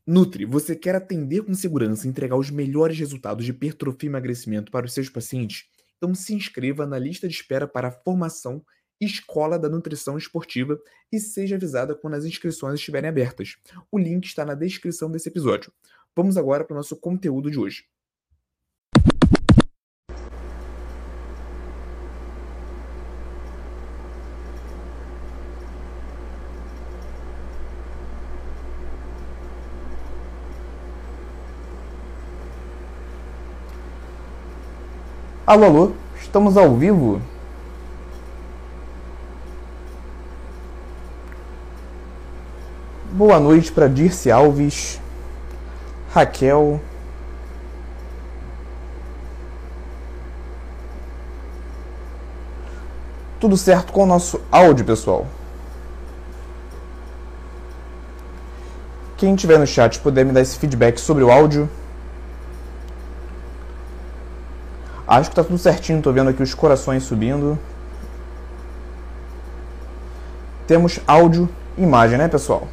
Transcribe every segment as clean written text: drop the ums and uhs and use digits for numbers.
Nutri, você quer atender com segurança e entregar os melhores resultados de hipertrofia e emagrecimento para os seus pacientes? Então se inscreva na lista de espera para a formação Escola da Nutrição Esportiva e seja avisada quando as inscrições estiverem abertas. O link está na descrição desse episódio. Vamos agora para o nosso conteúdo de hoje. Alô, alô, estamos ao vivo? Boa noite para Dirce Alves, Raquel. Tudo certo com o nosso áudio, pessoal? Quem tiver no chat puder me dar esse feedback sobre o áudio. Acho que tá tudo certinho, tô vendo aqui os corações subindo. Temos áudio e imagem, né, pessoal?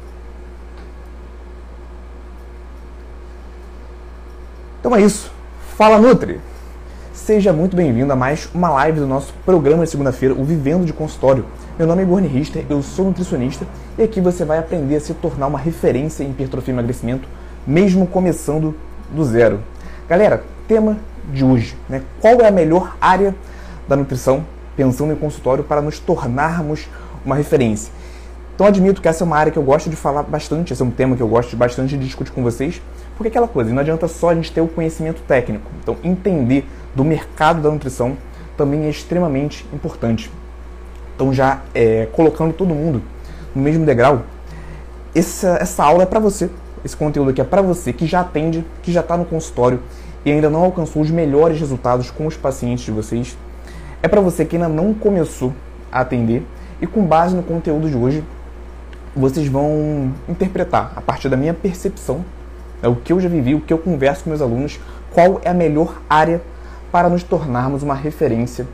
Então é isso. Fala, Nutri! Seja muito bem-vindo a mais uma live do nosso programa de segunda-feira, o Vivendo de Consultório. Meu nome é Igor Richter, eu sou nutricionista e aqui você vai aprender a se tornar uma referência em hipertrofia e emagrecimento, mesmo começando do zero. Galera, tema de hoje, né? Qual é a melhor área da nutrição, pensando em consultório, para nos tornarmos uma referência? Então admito que essa é uma área que eu gosto de falar bastante, esse é um tema que eu gosto bastante de discutir com vocês, porque é aquela coisa, não adianta só a gente ter o conhecimento técnico, então entender do mercado da nutrição também é extremamente importante. Então já colocando todo mundo no mesmo degrau, essa aula é para você, esse conteúdo aqui é para você que já atende, que já está no consultório e ainda não alcançou os melhores resultados com os pacientes de vocês. É para você que ainda não começou a atender e com base no conteúdo de hoje, vocês vão interpretar, a partir da minha percepção, o que eu já vivi, o que eu converso com meus alunos, qual é a melhor área para nos tornarmos uma referência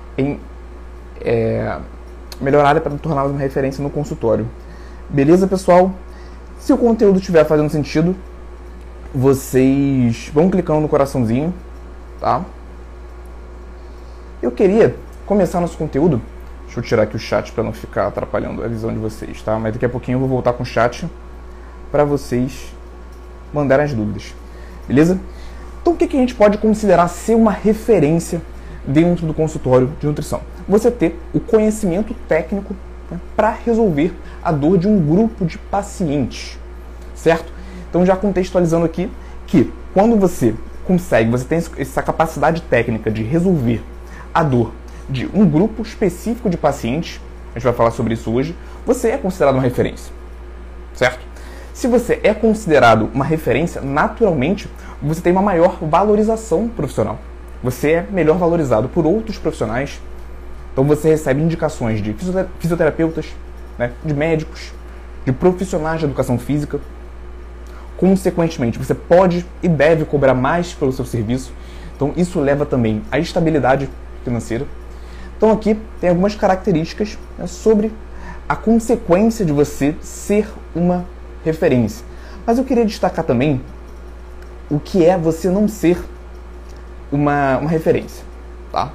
melhor área para nos tornarmos uma referência no consultório. Beleza, pessoal? Se o conteúdo estiver fazendo sentido, vocês vão clicando no coraçãozinho, tá? Eu queria começar nosso conteúdo. Deixa eu tirar aqui o chat para não ficar atrapalhando a visão de vocês, tá? Mas daqui a pouquinho eu vou voltar com o chat para vocês mandarem as dúvidas, beleza? Então o que a gente pode considerar ser uma referência dentro do consultório de nutrição? Você ter o conhecimento técnico, né, para resolver a dor de um grupo de pacientes, certo? Então já contextualizando aqui que quando você tem essa capacidade técnica de resolver a dor de um grupo específico de pacientes, a gente vai falar sobre isso hoje, você é considerado uma referência, certo? Se você é considerado uma referência, naturalmente você tem uma maior valorização profissional. Você é melhor valorizado por outros profissionais. Então você recebe indicações de fisioterapeutas, né, de médicos, de profissionais de educação física. Consequentemente, você pode e deve cobrar mais pelo seu serviço. Então isso leva também à estabilidade financeira. Então aqui tem algumas características, né, sobre a consequência de você ser uma referência. Mas eu queria destacar também o que é você não ser uma referência, tá?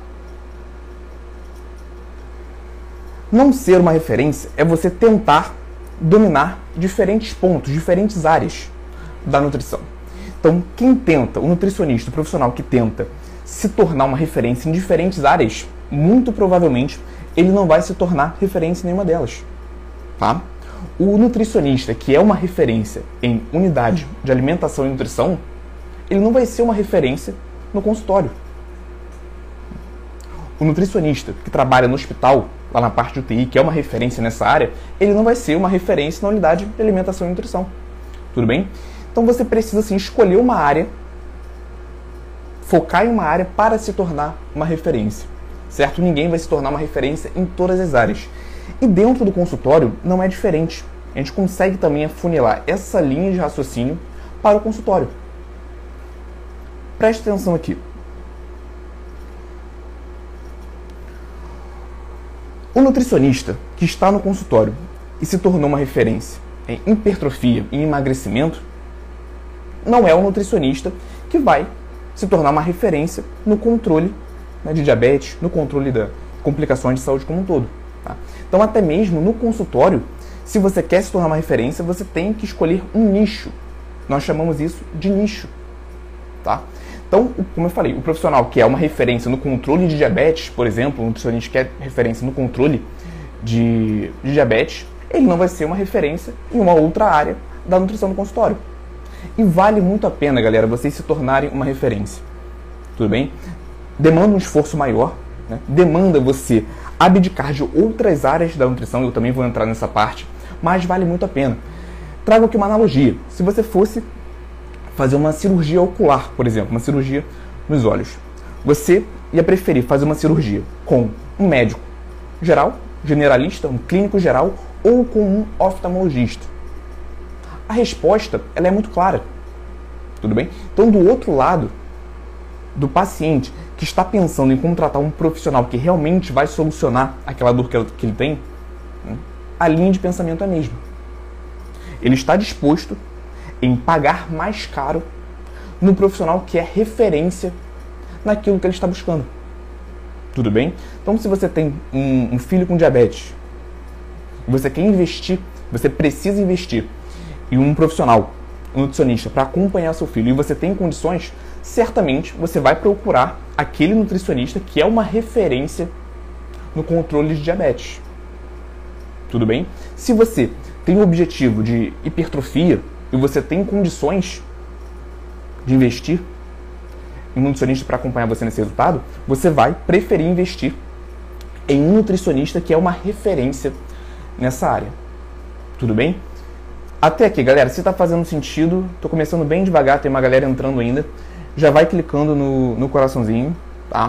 Não ser uma referência é você tentar dominar diferentes pontos, diferentes áreas da nutrição. Então, quem tenta, o nutricionista, o profissional que tenta se tornar uma referência em diferentes áreas, muito provavelmente ele não vai se tornar referência em nenhuma delas, tá? O nutricionista que é uma referência em unidade de alimentação e nutrição, ele não vai ser uma referência no consultório. O nutricionista que trabalha no hospital, lá na parte de UTI, que é uma referência nessa área, ele não vai ser uma referência na unidade de alimentação e nutrição. Tudo bem? Então você precisa, sim, escolher uma área, focar em uma área para se tornar uma referência, certo? Ninguém vai se tornar uma referência em todas as áreas. E dentro do consultório não é diferente. A gente consegue também afunilar essa linha de raciocínio para o consultório. Preste atenção aqui. O nutricionista que está no consultório e se tornou uma referência em hipertrofia e emagrecimento, não é o nutricionista que vai se tornar uma referência no controle, né, de diabetes, no controle das complicações de saúde como um todo. Tá? Então, até mesmo no consultório, se você quer se tornar uma referência, você tem que escolher um nicho. Nós chamamos isso de nicho. Tá? Então, como eu falei, o profissional que é uma referência no controle de diabetes, por exemplo, um nutricionista que é referência no controle de diabetes, ele não vai ser uma referência em uma outra área da nutrição no consultório. E vale muito a pena, galera, vocês se tornarem uma referência. Tudo bem? Demanda um esforço maior, né? Demanda você abdicar de outras áreas da nutrição, eu também vou entrar nessa parte, mas vale muito a pena. Trago aqui uma analogia. Se você fosse fazer uma cirurgia ocular, por exemplo, uma cirurgia nos olhos, você ia preferir fazer uma cirurgia com um médico geral, generalista, um clínico geral, ou com um oftalmologista? A resposta ela é muito clara. Tudo bem? Então, do outro lado, do paciente que está pensando em contratar um profissional que realmente vai solucionar aquela dor que ele tem, né, a linha de pensamento é a mesma. Ele está disposto em pagar mais caro no profissional que é referência naquilo que ele está buscando. Tudo bem? Então, se você tem um filho com diabetes, você quer investir, você precisa investir em um profissional, um nutricionista, para acompanhar seu filho, e você tem condições, certamente você vai procurar aquele nutricionista que é uma referência no controle de diabetes. Tudo bem? Se você tem o objetivo de hipertrofia e você tem condições de investir em um nutricionista para acompanhar você nesse resultado, você vai preferir investir em um nutricionista que é uma referência nessa área. Tudo bem? Até aqui, galera, se está fazendo sentido, estou começando bem devagar, tem uma galera entrando ainda, já vai clicando no coraçãozinho, tá?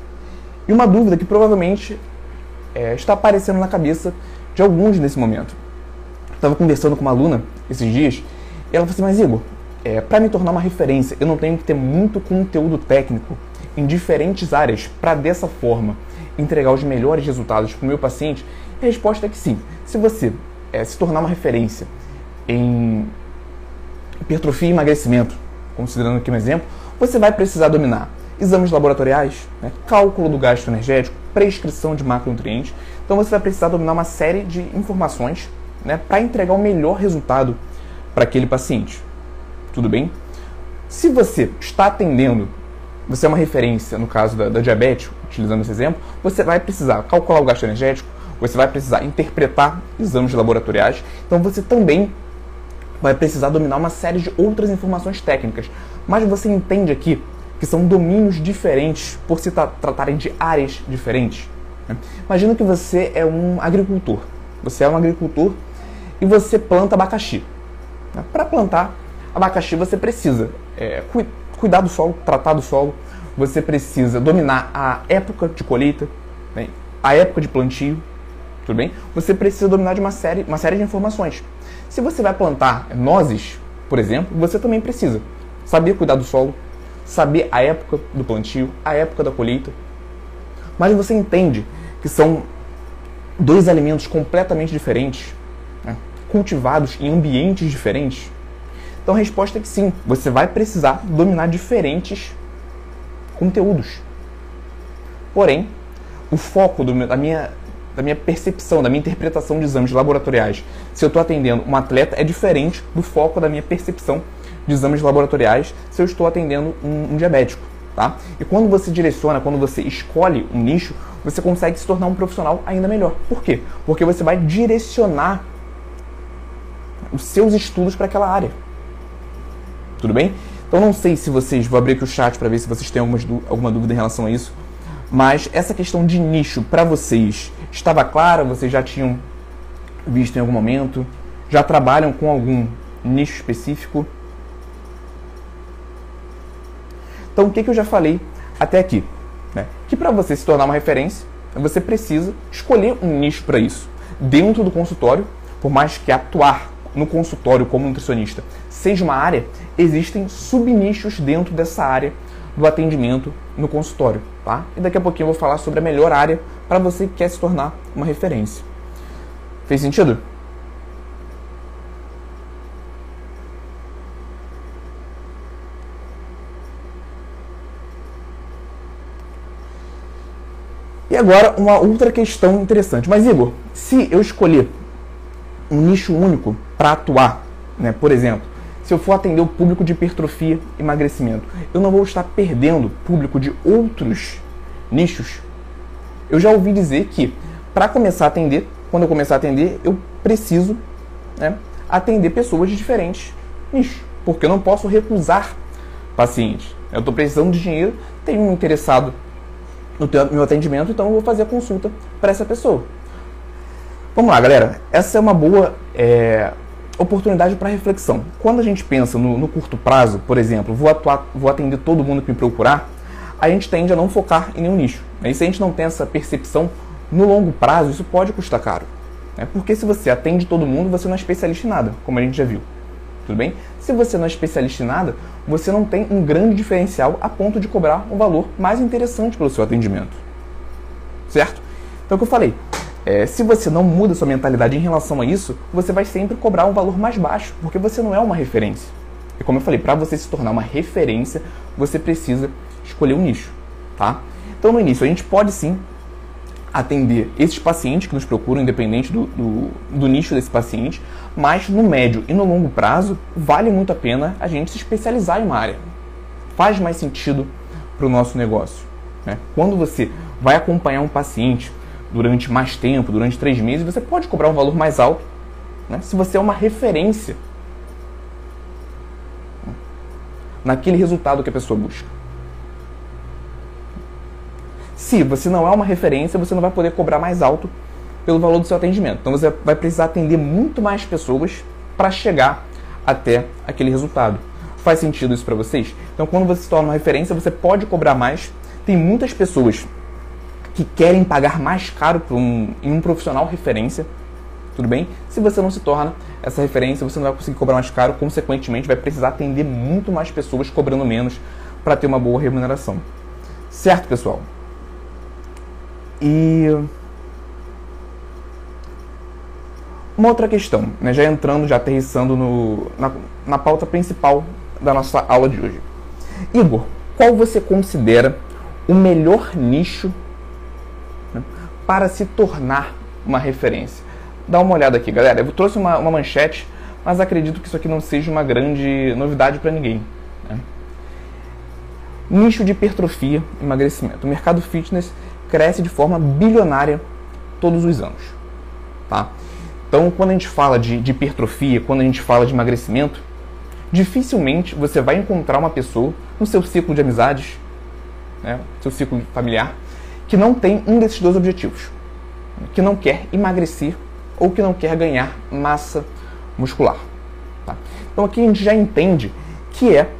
E uma dúvida que provavelmente está aparecendo na cabeça de alguns nesse momento. Estava conversando com uma aluna esses dias, e ela falou assim, mas Igor, para me tornar uma referência, eu não tenho que ter muito conteúdo técnico em diferentes áreas para dessa forma entregar os melhores resultados para o meu paciente? E a resposta é que sim. Se você se tornar uma referência em hipertrofia e emagrecimento, considerando aqui um exemplo, você vai precisar dominar exames laboratoriais, né, cálculo do gasto energético, prescrição de macronutrientes. Então você vai precisar dominar uma série de informações, né, para entregar o melhor resultado para aquele paciente. Tudo bem? Se você está atendendo, você é uma referência no caso da diabetes, utilizando esse exemplo, você vai precisar calcular o gasto energético, você vai precisar interpretar exames laboratoriais, então você também vai precisar dominar uma série de outras informações técnicas. Mas você entende aqui que são domínios diferentes por se tratarem de áreas diferentes. Né? Imagina que você é um agricultor. Você é um agricultor e você planta abacaxi. Né? Para plantar abacaxi você precisa cuidar do solo, tratar do solo, você precisa dominar a época de colheita, né? A época de plantio, tudo bem? Você precisa dominar de uma série de informações. Se você vai plantar nozes, por exemplo, você também precisa saber cuidar do solo, saber a época do plantio, a época da colheita. Mas você entende que são dois alimentos completamente diferentes, né? Cultivados em ambientes diferentes. Então a resposta é que sim, você vai precisar dominar diferentes conteúdos. Porém, o foco da minha percepção, da minha interpretação de exames laboratoriais, se eu estou atendendo um atleta, é diferente do foco da minha percepção de exames laboratoriais se eu estou atendendo um diabético. Tá? E quando você direciona, quando você escolhe um nicho, você consegue se tornar um profissional ainda melhor. Por quê? Porque você vai direcionar os seus estudos para aquela área. Tudo bem? Então não sei se vocês... Vou abrir aqui o chat para ver se vocês têm alguma dúvida em relação a isso. Mas essa questão de nicho para vocês estava clara? Vocês já tinham visto em algum momento? Já trabalham com algum nicho específico? Então o que eu já falei até aqui? Né? Que para você se tornar uma referência, você precisa escolher um nicho para isso. Dentro do consultório, por mais que atuar no consultório como nutricionista seja uma área, existem subnichos dentro dessa área do atendimento no consultório, tá? E daqui a pouquinho eu vou falar sobre a melhor área para você que quer se tornar uma referência. Fez sentido? E agora, uma outra questão interessante. Mas, Igor, se eu escolher um nicho único para atuar, né, por exemplo, se eu for atender o público de hipertrofia e emagrecimento, eu não vou estar perdendo público de outros nichos? Eu já ouvi dizer que, para começar a atender, quando eu começar a atender, eu preciso, né, atender pessoas de diferentes nichos, porque eu não posso recusar pacientes. Eu estou precisando de dinheiro, tenho um interessado no meu atendimento, então eu vou fazer a consulta para essa pessoa. Vamos lá, galera. Essa é uma boa oportunidade para reflexão. Quando a gente pensa no curto prazo, por exemplo, vou atender todo mundo que me procurar, a gente tende a não focar em nenhum nicho. E se a gente não tem essa percepção, no longo prazo, isso pode custar caro. Porque se você atende todo mundo, você não é especialista em nada, como a gente já viu. Tudo bem? Se você não é especialista em nada, você não tem um grande diferencial a ponto de cobrar um valor mais interessante pelo seu atendimento. Certo? Então, o que eu falei, se você não muda sua mentalidade em relação a isso, você vai sempre cobrar um valor mais baixo, porque você não é uma referência. E como eu falei, para você se tornar uma referência, você precisa escolher um nicho. Tá? Então, no início, a gente pode sim atender esses pacientes que nos procuram, independente do nicho desse paciente, mas no médio e no longo prazo, vale muito a pena a gente se especializar em uma área. Faz mais sentido para o nosso negócio. Né? Quando você vai acompanhar um paciente durante mais tempo, durante 3 meses, você pode cobrar um valor mais alto, né? Se você é uma referência naquele resultado que a pessoa busca. Se você não é uma referência, você não vai poder cobrar mais alto pelo valor do seu atendimento. Então você vai precisar atender muito mais pessoas para chegar até aquele resultado. Faz sentido isso para vocês? Então quando você se torna uma referência, você pode cobrar mais. Tem muitas pessoas que querem pagar mais caro em um profissional referência. Tudo bem? Se você não se torna essa referência, você não vai conseguir cobrar mais caro, consequentemente vai precisar atender muito mais pessoas cobrando menos para ter uma boa remuneração. Certo, pessoal? E uma outra questão, né, já entrando, já aterrissando na pauta principal da nossa aula de hoje. Igor, qual você considera o melhor nicho, né, para se tornar uma referência? Dá uma olhada aqui, galera. Eu trouxe uma manchete, mas acredito que isso aqui não seja uma grande novidade para ninguém. Né? Nicho de hipertrofia e emagrecimento. O mercado fitness cresce de forma bilionária todos os anos. Tá? Então, quando a gente fala de hipertrofia, quando a gente fala de emagrecimento, dificilmente você vai encontrar uma pessoa no seu ciclo de amizades, né, seu ciclo familiar, que não tem um desses dois objetivos, que não quer emagrecer ou que não quer ganhar massa muscular. Tá? Então aqui a gente já entende que é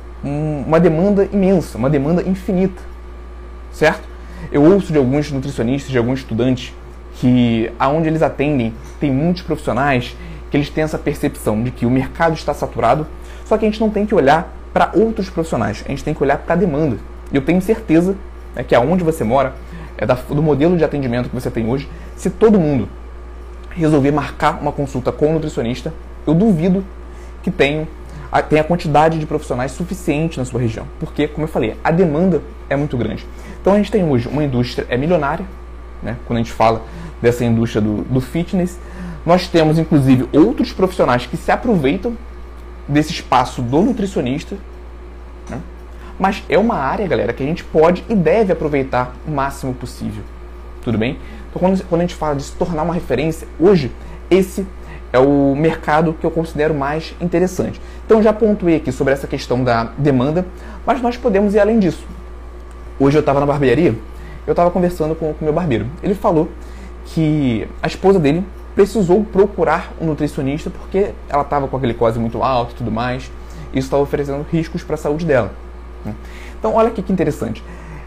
uma demanda imensa, uma demanda infinita, certo? Eu ouço de alguns nutricionistas, de alguns estudantes, que aonde eles atendem tem muitos profissionais que eles têm essa percepção de que o mercado está saturado, só que a gente não tem que olhar para outros profissionais, a gente tem que olhar para a demanda. E eu tenho certeza, né, que aonde você mora, do modelo de atendimento que você tem hoje, se todo mundo resolver marcar uma consulta com um nutricionista, eu duvido que tenha a quantidade de profissionais suficiente na sua região. Porque, como eu falei, a demanda é muito grande. Então a gente tem hoje uma indústria milionária, né, quando a gente fala dessa indústria do fitness. Nós temos, inclusive, outros profissionais que se aproveitam desse espaço do nutricionista, né? Mas é uma área, galera, que a gente pode e deve aproveitar o máximo possível. Tudo bem? Então, quando a gente fala de se tornar uma referência, hoje, esse é o mercado que eu considero mais interessante. Então, já pontuei aqui sobre essa questão da demanda, mas nós podemos ir além disso. Hoje eu estava na barbearia, eu estava conversando com o meu barbeiro. Ele falou que a esposa dele precisou procurar um nutricionista porque ela estava com a glicose muito alta e tudo mais. Isso estava oferecendo riscos para a saúde dela. Então, olha aqui que interessante.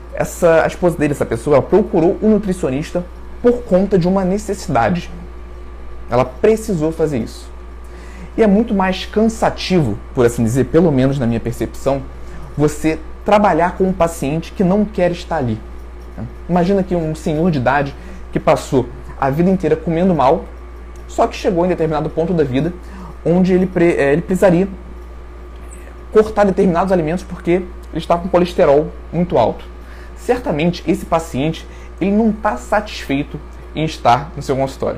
A esposa dele, essa pessoa, ela procurou um nutricionista por conta de uma necessidade. Ela precisou fazer isso. E é muito mais cansativo, por assim dizer, pelo menos na minha percepção, você trabalhar com um paciente que não quer estar ali. Imagina que um senhor de idade que passou a vida inteira comendo mal, só que chegou em determinado ponto da vida onde ele precisaria cortar determinados alimentos porque ele está com colesterol muito alto. Certamente esse paciente ele não está satisfeito em estar no seu consultório.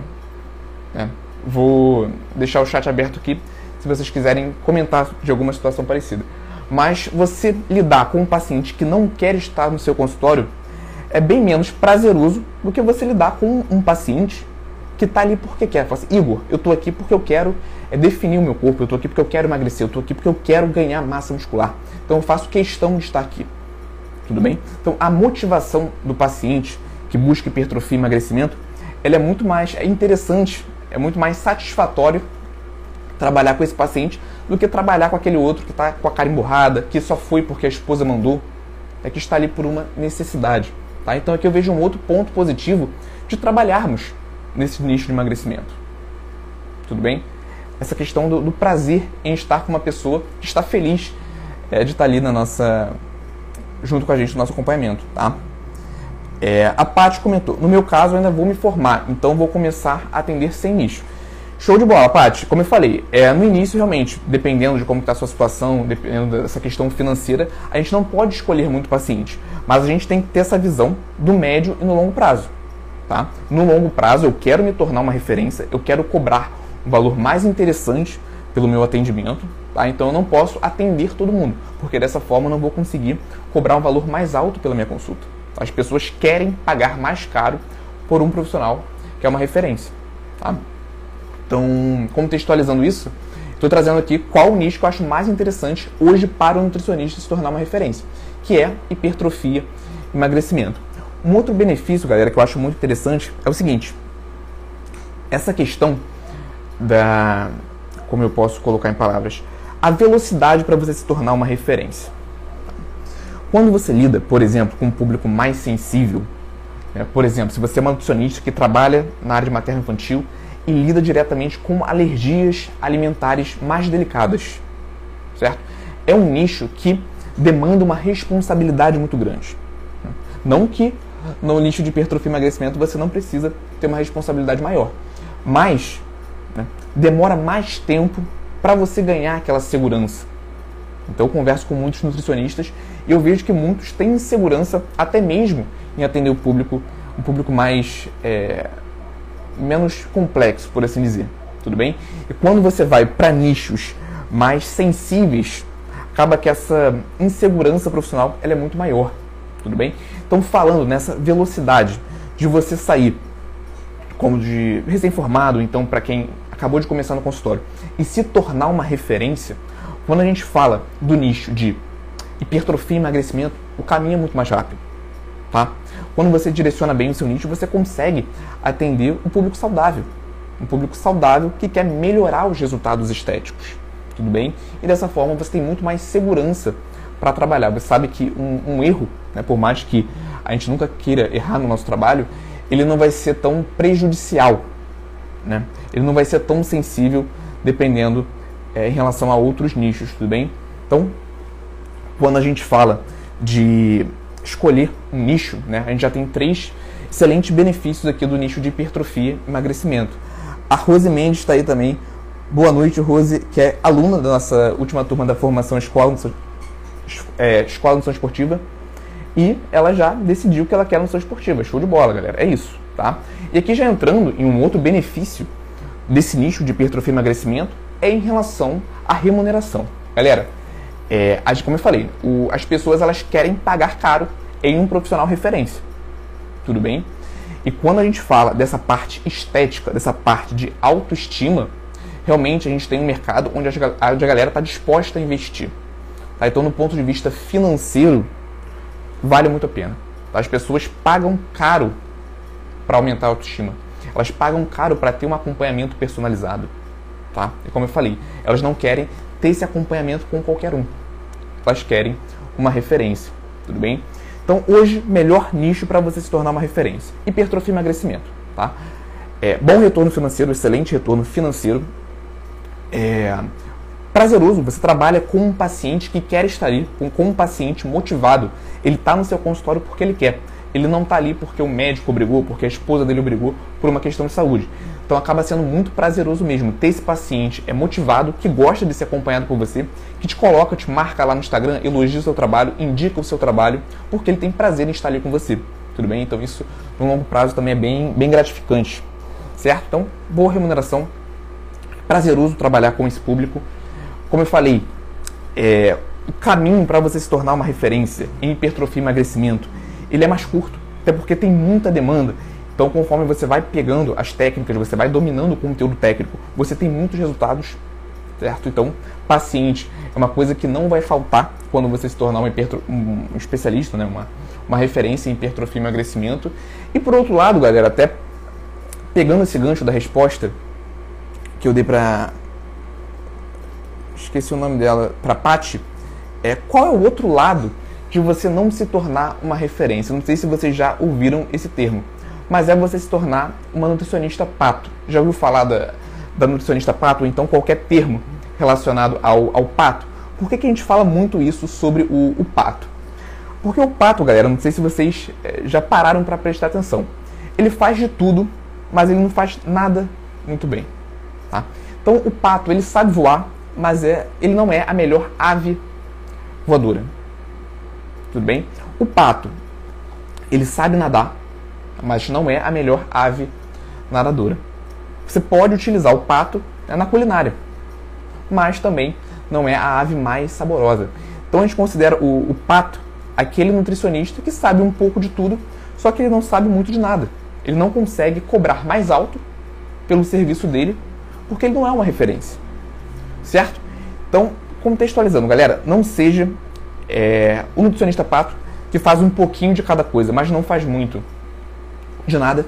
Vou deixar o chat aberto aqui se vocês quiserem comentar de alguma situação parecida. Mas você lidar com um paciente que não quer estar no seu consultório é bem menos prazeroso do que você lidar com um paciente que está ali porque quer. Fala assim, Igor, eu estou aqui porque eu quero definir o meu corpo, eu estou aqui porque eu quero emagrecer, eu estou aqui porque eu quero ganhar massa muscular. Então eu faço questão de estar aqui. Tudo bem? Então a motivação do paciente que busca hipertrofia e emagrecimento, ela é muito mais interessante, é muito mais satisfatório trabalhar com esse paciente do que trabalhar com aquele outro que está com a cara emburrada, que só foi porque a esposa mandou, que está ali por uma necessidade. Tá? Então aqui eu vejo um outro ponto positivo de trabalharmos nesse nicho de emagrecimento. Tudo bem? Essa questão do prazer em estar com uma pessoa que está feliz de estar ali junto com a gente no nosso acompanhamento. Tá? A Paty comentou, no meu caso eu ainda vou me formar, então vou começar a atender sem nicho. Show de bola, Paty. Como eu falei, no início realmente, dependendo de como está a sua situação, dependendo dessa questão financeira, a gente não pode escolher muito paciente, mas a gente tem que ter essa visão do médio e no longo prazo. Tá? No longo prazo eu quero me tornar uma referência, eu quero cobrar um valor mais interessante pelo meu atendimento, tá? Então eu não posso atender todo mundo, porque dessa forma eu não vou conseguir cobrar um valor mais alto pela minha consulta. As pessoas querem pagar mais caro por um profissional que é uma referência. Tá? Então, contextualizando isso, estou trazendo aqui qual o nicho que eu acho mais interessante hoje para o nutricionista se tornar uma referência, que é hipertrofia e emagrecimento. Um outro benefício, galera, que eu acho muito interessante é o seguinte. Essa questão como eu posso colocar em palavras, a velocidade para você se tornar uma referência. Quando você lida, por exemplo, com um público mais sensível, por exemplo, se você é uma nutricionista que trabalha na área de materno-infantil e lida diretamente com alergias alimentares mais delicadas, certo? É um nicho que demanda uma responsabilidade muito grande. Não que no nicho de hipertrofia e emagrecimento você não precisa ter uma responsabilidade maior, mas demora mais tempo para você ganhar aquela segurança. Então eu converso com muitos nutricionistas e eu vejo que muitos têm insegurança até mesmo em atender um público mais menos complexo, por assim dizer. Tudo bem? E quando você vai para nichos mais sensíveis, acaba que essa insegurança profissional ela é muito maior. Tudo bem? Então, falando nessa velocidade de você sair como de recém-formado, então para quem acabou de começar no consultório, e se tornar uma referência, quando a gente fala do nicho de hipertrofia e emagrecimento, o caminho é muito mais rápido. Tá? Quando você direciona bem o seu nicho, você consegue atender um público saudável. Um público saudável que quer melhorar os resultados estéticos. Tudo bem? E dessa forma você tem muito mais segurança para trabalhar. Você sabe que um erro, por mais que a gente nunca queira errar no nosso trabalho, ele não vai ser tão prejudicial. Ele não vai ser tão sensível dependendo em relação a outros nichos. Tudo bem? Então, quando a gente fala de escolher um nicho, a gente já tem 3 excelentes benefícios aqui do nicho de hipertrofia e emagrecimento. A Rose Mendes está aí também. Boa noite, Rose, que é aluna da nossa última turma da formação Escola Nutrição Esportiva, e ela já decidiu que ela quer nutrição esportiva. Show de bola, galera. É isso, tá? E aqui já entrando em um outro benefício desse nicho de hipertrofia e emagrecimento é em relação à remuneração. Galera, como eu falei, as pessoas elas querem pagar caro em um profissional referência. Tudo bem? E quando a gente fala dessa parte estética, dessa parte de autoestima, realmente a gente tem um mercado onde a galera está disposta a investir. Tá? Então, no ponto de vista financeiro, vale muito a pena. Tá? As pessoas pagam caro para aumentar a autoestima. Elas pagam caro para ter um acompanhamento personalizado. Tá? E como eu falei, elas não querem ter esse acompanhamento com qualquer um. Elas querem uma referência. Tudo bem? Então, hoje, melhor nicho para você se tornar uma referência. Hipertrofia e emagrecimento. Tá? Bom retorno financeiro, excelente retorno financeiro. Prazeroso, você trabalha com um paciente que quer estar ali, com um paciente motivado. Ele está no seu consultório porque ele quer. Ele não está ali porque o médico obrigou, porque a esposa dele obrigou, por uma questão de saúde. Então acaba sendo muito prazeroso mesmo ter esse paciente motivado, que gosta de ser acompanhado por você, que te marca lá no Instagram, elogia o seu trabalho, indica o seu trabalho, porque ele tem prazer em estar ali com você. tudo bem? Então isso, no longo prazo, também é bem gratificante, certo? Então, boa remuneração, prazeroso trabalhar com esse público. Como eu falei, o caminho para você se tornar uma referência em hipertrofia e emagrecimento, ele é mais curto, até porque tem muita demanda. Então, conforme você vai pegando as técnicas, você vai dominando o conteúdo técnico, você tem muitos resultados, certo? Então, paciente é uma coisa que não vai faltar quando você se tornar um especialista, né? Uma referência em hipertrofia e emagrecimento. E por outro lado, galera, até pegando esse gancho da resposta que eu dei para... esqueci o nome dela, para Paty, qual é o outro lado de você não se tornar uma referência? Não sei se vocês já ouviram esse termo, mas é você se tornar uma nutricionista pato. Já ouviu falar da nutricionista pato, ou então qualquer termo relacionado ao pato? Por que a gente fala muito isso sobre o pato? Porque o pato, galera, não sei se vocês já pararam para prestar atenção, ele faz de tudo, mas ele não faz nada muito bem, tá? Então o pato, ele sabe voar, mas ele não é a melhor ave voadora, tudo bem? O pato, ele sabe nadar, mas não é a melhor ave nadadora. Você pode utilizar o pato na culinária, mas também não é a ave mais saborosa. Então a gente considera o pato aquele nutricionista que sabe um pouco de tudo, só que ele não sabe muito de nada. Ele não consegue cobrar mais alto pelo serviço dele, porque ele não é uma referência, certo? Então, contextualizando, galera, não seja o nutricionista pato que faz um pouquinho de cada coisa, mas não faz muito de nada,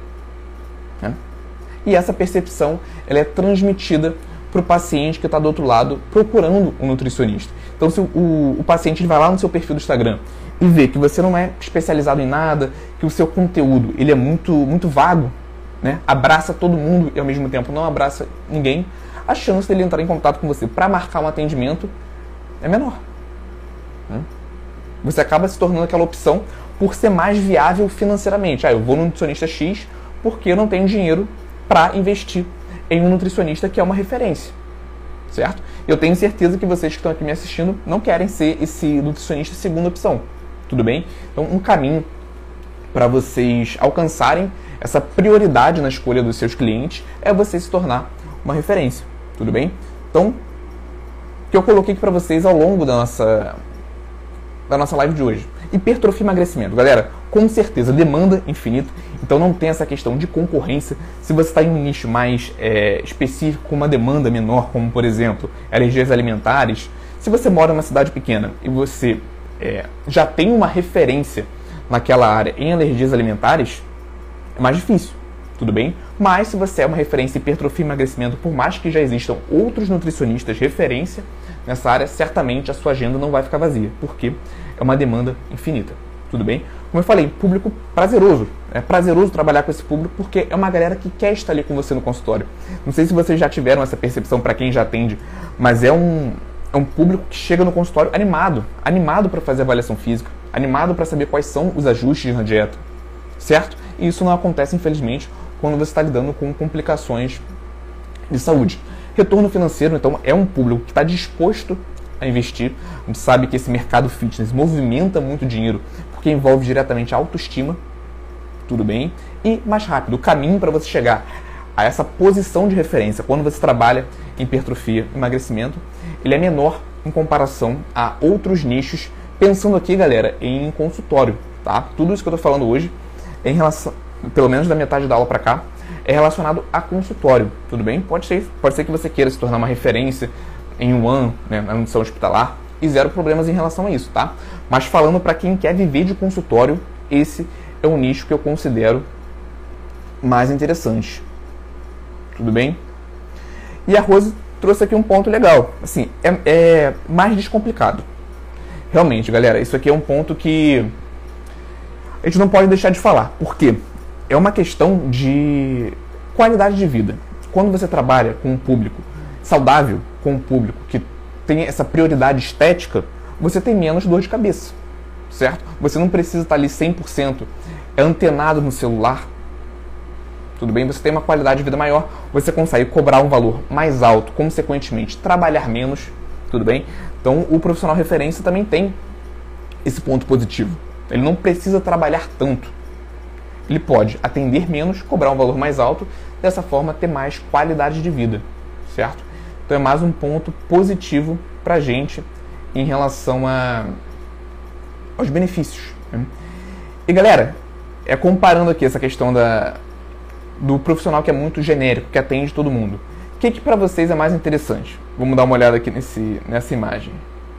né? E essa percepção, ela é transmitida para o paciente que está do outro lado procurando um nutricionista. Então, se o paciente ele vai lá no seu perfil do Instagram e vê que você não é especializado em nada, que o seu conteúdo ele é muito vago, né? Abraça todo mundo e ao mesmo tempo não abraça ninguém, a chance dele entrar em contato com você para marcar um atendimento é menor, né? Você acaba se tornando aquela opção por ser mais viável financeiramente. Eu vou no nutricionista X porque eu não tenho dinheiro para investir em um nutricionista que é uma referência, certo? Eu tenho certeza que vocês que estão aqui me assistindo não querem ser esse nutricionista segunda opção, tudo bem? Então, um caminho para vocês alcançarem essa prioridade na escolha dos seus clientes é você se tornar uma referência, tudo bem? Então, o que eu coloquei aqui para vocês ao longo da nossa live de hoje. Hipertrofia e emagrecimento. Galera, com certeza, demanda infinita, então não tem essa questão de concorrência. Se você está em um nicho mais específico, com uma demanda menor, como por exemplo, alergias alimentares, se você mora em uma cidade pequena e você já tem uma referência naquela área em alergias alimentares, é mais difícil, tudo bem? Mas se você é uma referência em hipertrofia e emagrecimento, por mais que já existam outros nutricionistas referência nessa área, certamente a sua agenda não vai ficar vazia, porque é uma demanda infinita, tudo bem? Como eu falei, público prazeroso. É prazeroso trabalhar com esse público porque é uma galera que quer estar ali com você no consultório. Não sei se vocês já tiveram essa percepção para quem já atende, mas é um público que chega no consultório animado para fazer avaliação física, animado para saber quais são os ajustes na dieta, certo? E isso não acontece, infelizmente, quando você está lidando com complicações de saúde. Retorno financeiro, então, é um público que está disposto a investir. A gente sabe que esse mercado fitness movimenta muito dinheiro, porque envolve diretamente a autoestima, tudo bem? E mais rápido, o caminho para você chegar a essa posição de referência, quando você trabalha em hipertrofia e emagrecimento, ele é menor em comparação a outros nichos, pensando aqui, galera, em consultório, tá? Tudo isso que eu estou falando hoje, em relação, pelo menos da metade da aula para cá, é relacionado a consultório, tudo bem? Pode ser que você queira se tornar uma referência em um ano, né, na nutrição hospitalar, e zero problemas em relação a isso, tá? Mas falando para quem quer viver de consultório, esse é um nicho que eu considero mais interessante, tudo bem? E a Rose trouxe aqui um ponto legal, assim, é mais descomplicado. Realmente, galera, isso aqui é um ponto que a gente não pode deixar de falar, porque é uma questão de qualidade de vida. Quando você trabalha com um público saudável, com um público que tem essa prioridade estética, você tem menos dor de cabeça, certo? Você não precisa estar ali 100% antenado no celular, tudo bem? Você tem uma qualidade de vida maior, você consegue cobrar um valor mais alto, consequentemente trabalhar menos, tudo bem? Então o profissional referência também tem esse ponto positivo, Ele não precisa trabalhar tanto. Ele pode atender menos, cobrar um valor mais alto, dessa forma ter mais qualidade de vida, certo? Então é mais um ponto positivo para a gente em relação aos benefícios, né? E galera, comparando aqui essa questão do profissional que é muito genérico, que atende todo mundo, o que para vocês é mais interessante? Vamos dar uma olhada aqui nessa imagem.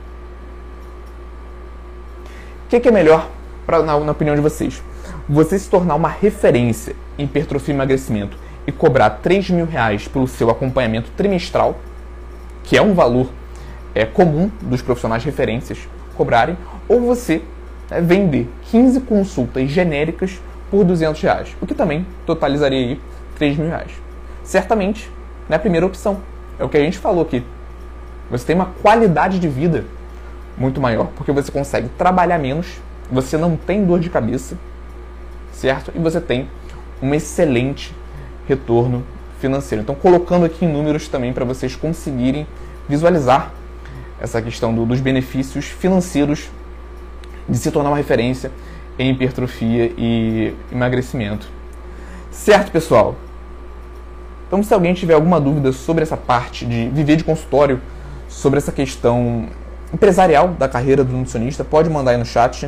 O que é melhor, na opinião de vocês? Você se tornar uma referência em hipertrofia e emagrecimento e cobrar R$3.000 pelo seu acompanhamento trimestral, que é um valor comum dos profissionais referências cobrarem, ou você vender 15 consultas genéricas por R$200, o que também totalizaria aí R$3.000. Certamente, é a primeira opção. É o que a gente falou aqui. Você tem uma qualidade de vida muito maior, porque você consegue trabalhar menos, você não tem dor de cabeça, certo? E você tem um excelente retorno financeiro. Então, colocando aqui em números também para vocês conseguirem visualizar essa questão dos benefícios financeiros de se tornar uma referência em hipertrofia e emagrecimento. Certo, pessoal? Então, se alguém tiver alguma dúvida sobre essa parte de viver de consultório, sobre essa questão empresarial da carreira do nutricionista, pode mandar aí no chat.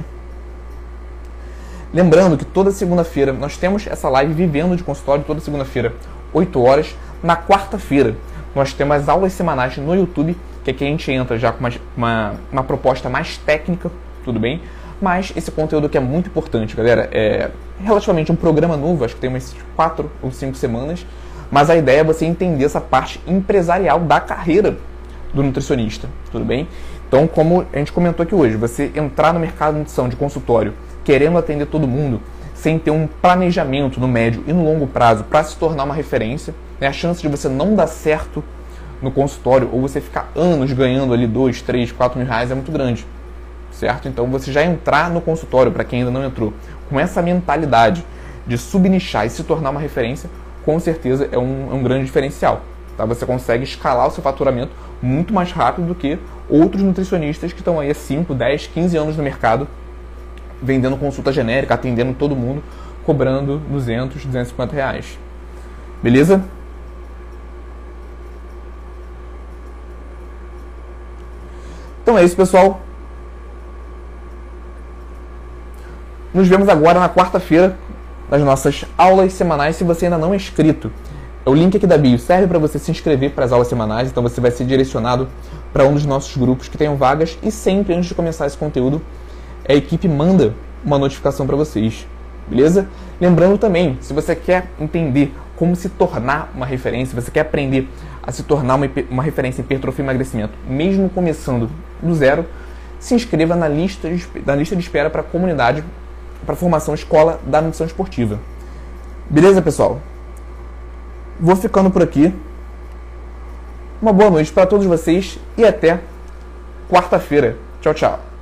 Lembrando que toda segunda-feira nós temos essa live Vivendo de Consultório, toda segunda-feira, 8 horas. Na quarta-feira, nós temos as aulas semanais no YouTube, que aqui a gente entra já com uma proposta mais técnica, tudo bem? Mas esse conteúdo aqui é muito importante, galera. É relativamente um programa novo, acho que tem umas 4 ou 5 semanas, mas a ideia é você entender essa parte empresarial da carreira do nutricionista, tudo bem? Então, como a gente comentou aqui hoje, você entrar no mercado de nutrição de consultório querendo atender todo mundo, sem ter um planejamento no médio e no longo prazo para se tornar uma referência, né? A chance de você não dar certo no consultório ou você ficar anos ganhando ali 2, 3, 4 mil reais é muito grande, certo? Então, você já entrar no consultório, para quem ainda não entrou, com essa mentalidade de subnichar e se tornar uma referência, com certeza é um grande diferencial. Tá? Você consegue escalar o seu faturamento muito mais rápido do que outros nutricionistas que estão aí há 5, 10, 15 anos no mercado, vendendo consulta genérica, atendendo todo mundo, cobrando 200, 250 reais. Beleza? Então é isso, pessoal. Nos vemos agora na quarta-feira nas nossas aulas semanais. Se você ainda não é inscrito, o link aqui da bio serve para você se inscrever para as aulas semanais, então você vai ser direcionado para um dos nossos grupos que tenham vagas e sempre antes de começar esse conteúdo, a equipe manda uma notificação para vocês, beleza? Lembrando também, se você quer entender como se tornar uma referência, você quer aprender a se tornar uma referência em hipertrofia e emagrecimento, mesmo começando do zero, se inscreva na lista de espera para a comunidade, para a formação Escola da Nutrição Esportiva. Beleza, pessoal? Vou ficando por aqui. Uma boa noite para todos vocês e até quarta-feira. Tchau, tchau.